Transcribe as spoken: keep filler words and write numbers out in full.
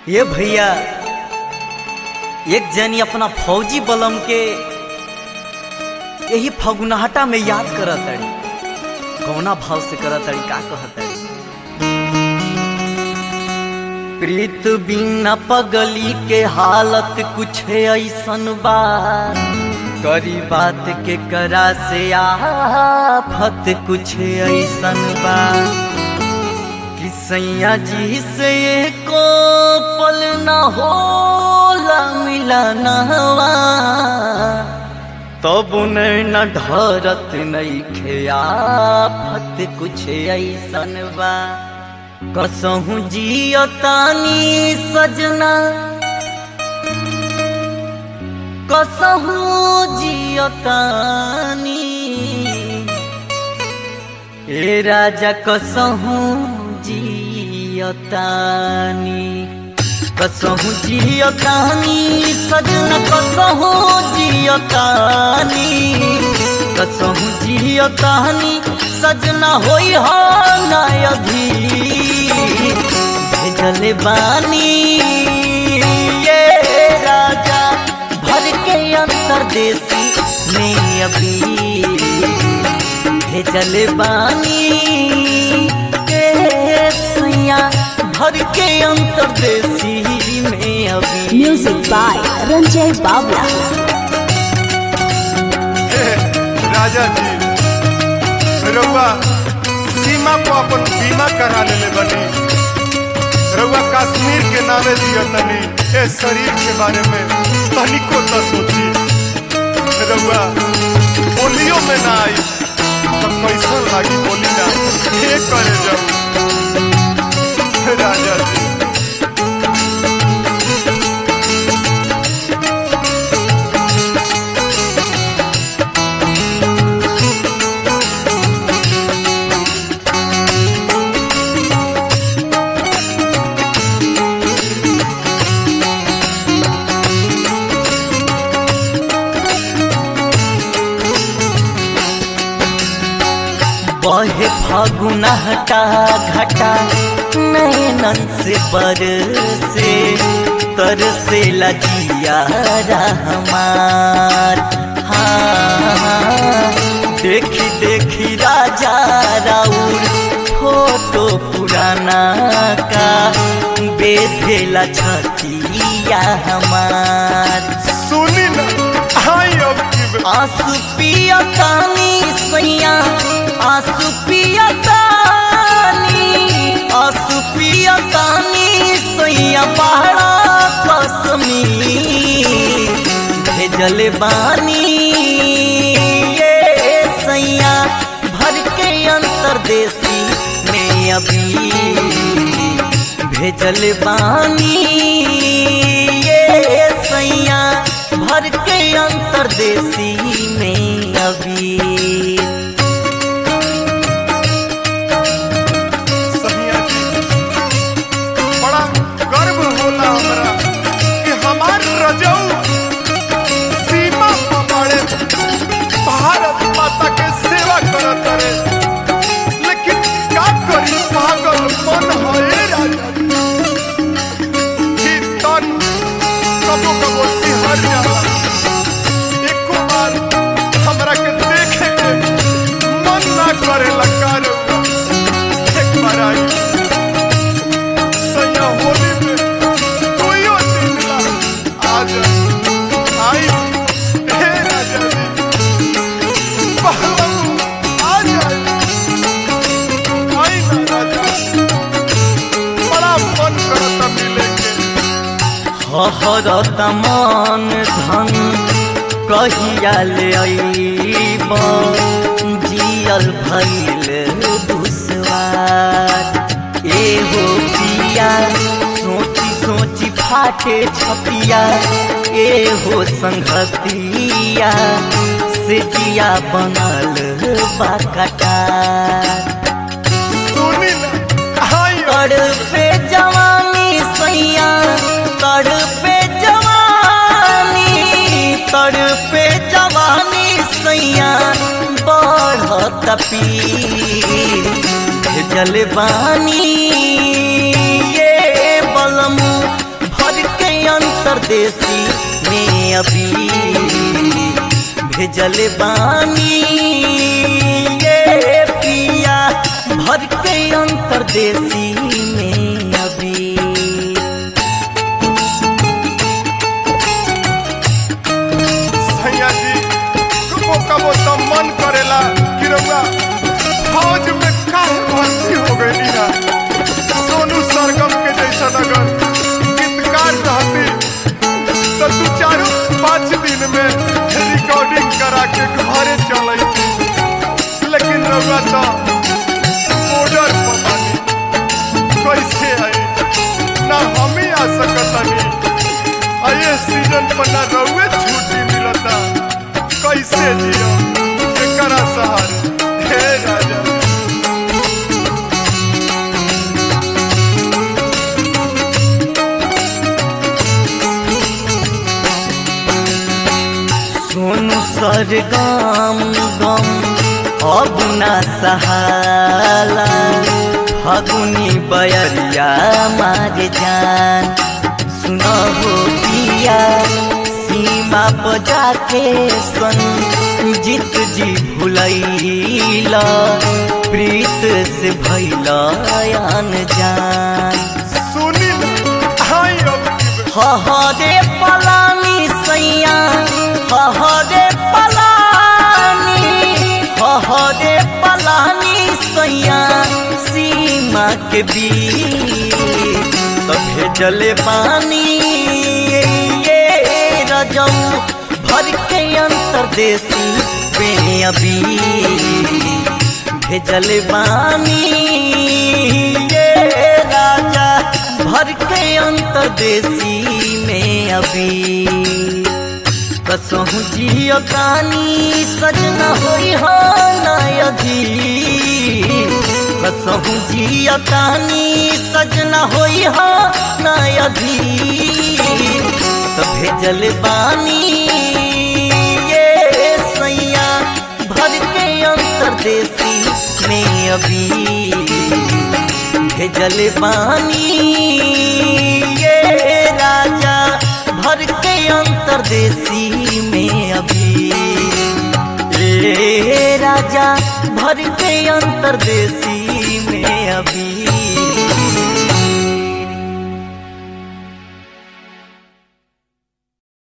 ये भैया एक जनी अपना फौजी बलम के यही फगुनाहटा में याद करत तड़ी। कौना भाव से करत तड़ी, का कहत तड़ी? प्रीत बिना पगली के हालत कुछ ऐसन बा, करी बात के करा से आफत कुछ ऐसन बा। सैया जी से को पल न होला मिलना तब तो न ढरत नहीं खेआफत कुछ ऐसन बा। कसहूँ जियतानी सजना, कसहूँ जियतानी ए राजा, कसहूँ जियतानी, कसहूँ जियतानी सजना, कसहूँ जियतानी, कसहूँ जियतानी सजना होई हो ना अभी भेजले बानी ये राजा भर के अंतरदेशी में अभी भेजले बानी भर के अंतरदेशी में अभी। म्यूजिक बाय रंजय बावला। राजा जी रउआ सीमा को अपन बीमा करा ले बनी, रउआ कश्मीर के नावे दिया तनी ए शरीर के बारे में तनिको तो सोची। रउआ बोलियो में ना आई तो कैसा लागी बोली ना ये करे जाऊ राजा जी। बहे फागुनहटा घटा नैनन से बरसे, तरसे लजिया हमार। हाँ देखी देखी राजा राउर फोटो पुराना का बेधेला छतिया हमार। सुनी ना आई अब आंसू पियतानी सैया, आंसू पियतानी, आंसू पियतानी सैया पहाड़ा कसमी भेजले बानी ये सैया भर के अंतरदेशी में अभी भेजले बानी ये सैया भर के अंतरदेशी में अभी। लेकिन क्या करी पागल मन है राजा जी, तन कबो कबो सिहर जाला। एको बार हमरा के देखे के मन ना करे लगा रउआ। एक बार आई सैया होली में कोइयो दिन ला आज आई हे राजा जी पहला हरत मन धन कहिया ले अइब, जियल भइल दुश्वार। एहो पिया सोची सोची फाटे छपिया, एहो संगतिया से जिया बनल बाकटार। तड़पे जवानी सैया, तड़पे जवानी, तड़पे जवानी सैया बढ़त पीर भेजल बानी ये बलमू अंतरदेशी में अभी भेजल बानी ये पिया भर के अंतरदेशी में अभी। सैया जी कबो कबो तो मन करेला कि रउआ फौज में काहे भर्ती हो गई ना। सोनू सरगम के जैसा अगर गीतकार रहती तो दू चारों पाँच दिन में रिकॉर्डिंग करा के घरे चल। लेकिन रउआ तो बॉर्डर पर बानी, कैसे आई ना हम ही आ सकतनी। आइए सीजन पर ना रउए छुट्टी मिलता, कैसे जियो एकरा सहारे। हे राजा सोनू सरगम गम अब ना सहाला, फगुनी बयरिया मार जान। सुनो हो पिया सीमा बजा के सन जीत जी भुलैला, प्रीत से भैला अनजान। सुनी हाय अब हहरे पलानी सैया हहरे पलानी हहरे पलानी सैया सीमा के बीच तो भेजल बानी ये रजम भर के अंतरदेशी में अभी भेजल बानी ये राजा भर के अंतरदेशी में अभी। कसहु जियो कानी सजना होई हो नयधी, कसहु जियो कानी सजना होई हो नयधी। तो भेजल बानी ये सैया भर के अंतरदेशी में अभी भेजल बानी ये राजा भर के अंतरदेशी में अभी। ए राजा भर के अंतरदेशी में अभी।